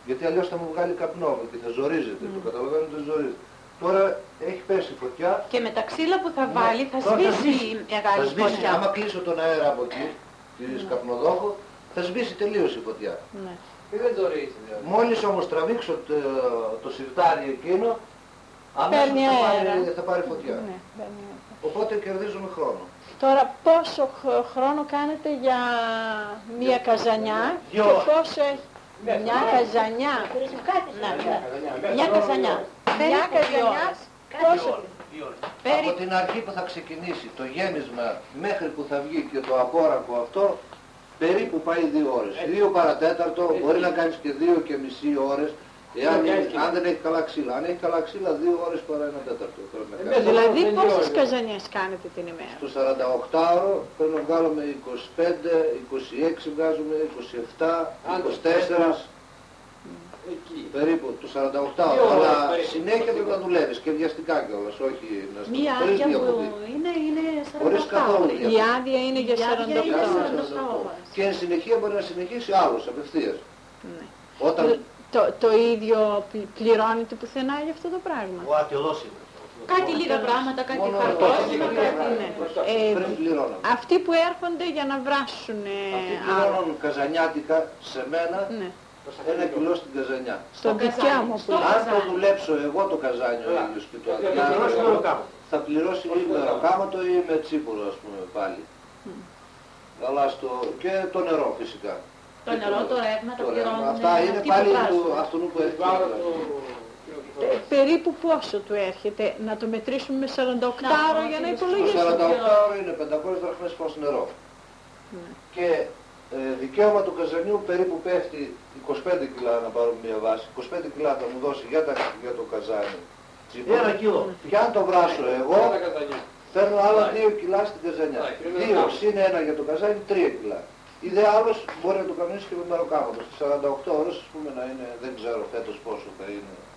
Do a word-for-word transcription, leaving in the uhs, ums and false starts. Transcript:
Γιατί αλλιώς θα μου βγάλει καπνό και θα ζορίζεται, mm. το καταλαβαίνω ότι ζορίζεται. Τώρα έχει πέσει φωτιά. Και με τα ξύλα που θα ναι. βάλει θα σβήσει η μεγάλη θα σβήσει. φωτιά. Άμα κλείσω τον αέρα από εκεί, της mm. καπνοδόχου, θα σβήσει τελείως η φωτιά. Ναι. Και δεν ζορίζει. Μόλις όμως τραβήξω το, το σιρτάρι εκείνο, αμέσως θα πάρει, θα πάρει φωτιά. Ναι, οπότε κερδίζουμε χρόνο. Τώρα πόσο χρόνο κάνετε για μία καζανιά και πόσο έχει μια καζανιά. Μια καζανιά. Μια καζανιά πόσο. Από την αρχή που θα ξεκινήσει το γέμισμα μέχρι που θα βγει και το απόρακο αυτό, περίπου πάει δύο ώρες. Δύο παρατέταρτο, μπορεί να κάνεις και δύο και μισή ώρες. Εάν, αν δεν έχει καλά ξύλα. Αν έχει καλά ξύλα, δύο ώρες παρά ένα τέταρτο. Δηλαδή πόσες καζανιές κάνετε την ημέρα? Στο σαρανταοκτάωρο πρέπει να βγάλουμε είκοσι πέντε, είκοσι έξι βγάζουμε, είκοσι επτά, είκοσι τέσσερα. Περίπου το σαρανταοκτάωρο. Αλλά συνέχεια πρέπει να δουλεύεις και βιαστικά κιόλας, όχι να στο μία άδεια που είναι, είναι σαρανταοκτά ώρες. Η άδεια είναι για σαρανταοκτά ώρες. Και εν συνεχεία μπορεί να συνεχίσει άλλος απευθείας. Ναι. Όταν... Το, το ίδιο πληρώνεται πουθενά για αυτό το πράγμα? Ο άτελος είναι. Κάτι λίγα πράγματα, κάτι χαρτόσημα, κάτι ναι. Ε, αυτοί που έρχονται για να βράσουν... Αυτοί πληρώνουν καζανιάτικα σε μένα, ναι. Ένα κιλό στην καζανιά. Στον δικιά μου που... Αν το δουλέψω εγώ το καζάνιο ο ίδιος και το αδειάζω, θα πληρώσει ή με ροκάματο ή με τσίπουρο, ας πούμε, πάλι. Mm. Αλλά στο... και το νερό φυσικά. Το νερό, το ρεύμα, τα πληρώνουν. Αυτά είναι πάλι του αυτού που έχει. Περίπου πόσο του έρχεται, να το μετρήσουμε με σαρανταοκτώ ώρο για να υπολογίσουμε? Το σαρανταοκτώ ώρο είναι πεντακόσιες δραχμές προς νερό. Ναι. Και ε, δικαίωμα του καζανιού περίπου πέφτει είκοσι πέντε κιλά να πάρουμε μια βάση. είκοσι πέντε κιλά θα μου δώσει για, τα, για το καζάνι. Ένα κιλό. Και αν το βράσω εγώ, παίρνω άλλα δύο κιλά στην καζανιά. Δύο συν ένα για το καζάνι, τρία κιλά. Ή δε άλλος μπορεί να το κανονίσει και με μεροκάματο. Στις σαρανταοκτώ ώρες, ας πούμε, να είναι, δεν ξέρω φέτος πόσο θα είναι.